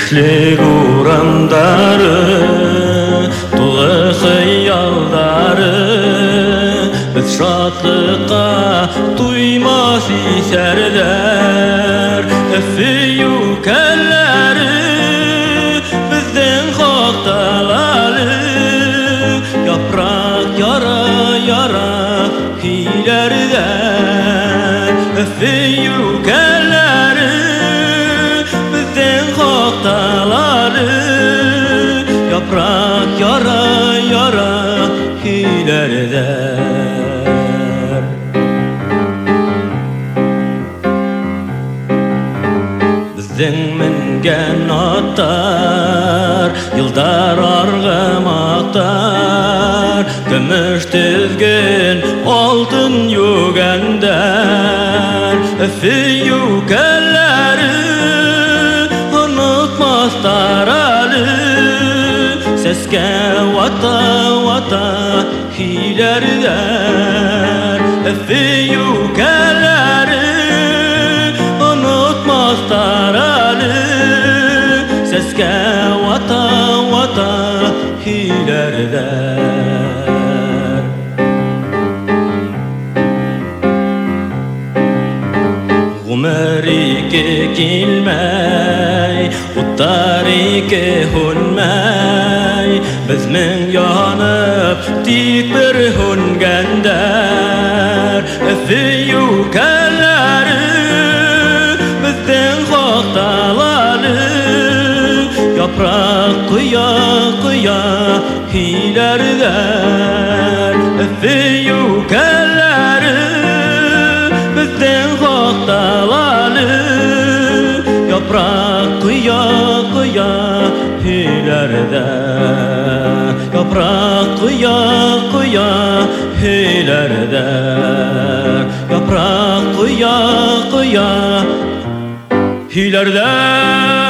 Düşlük uğramdары, tuğu xıyaldары, biz şatlıqa duymas iserler. Öfüyü kelleri, bizden xaqtaları, yaprak yara yara hilerden. Öfüyü kelleri, bizden xaqtaları, yaprak yara yara hilerden. Bizden mingen atlar, yıldar argımaktar, gümüş tizgin altın yügender. Öfüyü kelleri unutmaz taralı, seske vata vata hilerler. Öfüyü kelleri unutmaz taralı, seske vata vata hilerler. Gumerike kilmey, uttarike hunmey, biz min yanıp dik bir hungender. Öfüyü kelleri bizden xaqtaları, yaprak kıya kıya hilerler. Öfüyü kelleri bizden xaqtaları, yaprak kıya kıya hilerden. Yaprak kıya kıya hilerden. Yaprak kıya kıya hilerden.